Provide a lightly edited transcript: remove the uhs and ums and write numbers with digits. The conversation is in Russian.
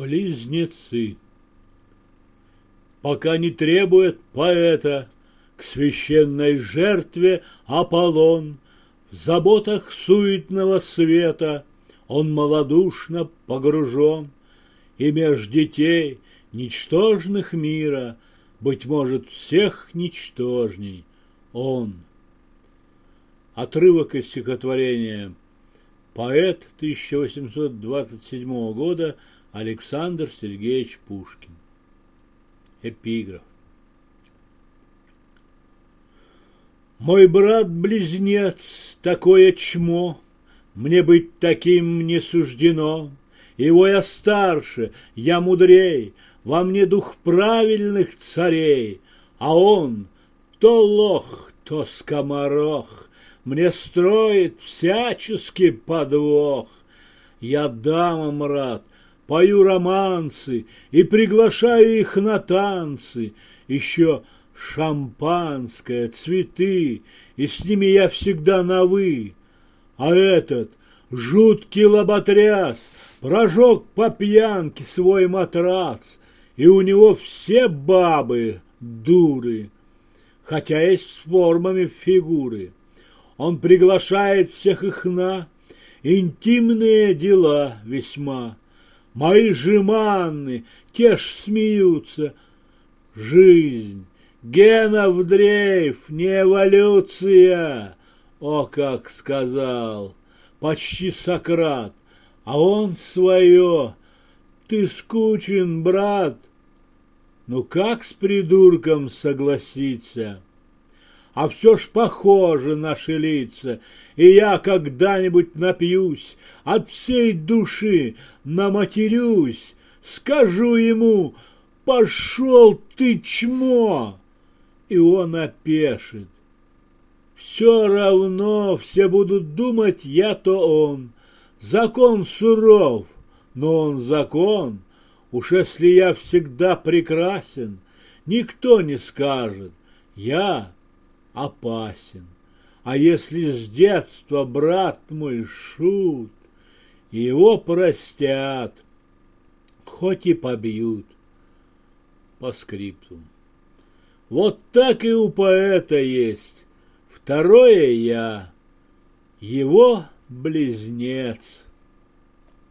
Близнецы. Пока не требует поэта к священной жертве Аполлон, в заботах суетного света он малодушно погружен, и меж детей ничтожных мира, быть может, всех ничтожней он. Отрывок из стихотворения «Поэт» 1827 года Александр Сергеевич Пушкин. Эпиграф. Мой брат-близнец, такое чмо, мне быть таким не суждено. Его я старше, я мудрей, во мне дух правильных царей, а он то лох, то скоморох, мне строит всяческий подвох. Я дамам рад, пою романсы и приглашаю их на танцы, еще шампанское, цветы, и с ними я всегда на «вы». А этот жуткий лоботряс прожег по пьянке свой матрас, и у него все бабы дуры, хотя есть с формами фигуры. Он приглашает всех их на интимные дела весьма. Мои жеманны, те ж смеются. Жизнь, генов дрейф, не эволюция. О, как сказал почти Сократ, а он свое. Ты скучен, брат. Ну как с придурком согласиться? А все ж похоже наши лица, и я когда-нибудь напьюсь, от всей души наматерюсь, скажу ему: «Пошел ты, чмо!» И он опешит. Все равно все будут думать, я-то он. Закон суров, но он закон. Уж если я всегда прекрасен, никто не скажет: я опасен. А если с детства брат мой шут, его простят, хоть и побьют. По скриптум. Вот так и у поэта есть второе я, его близнец.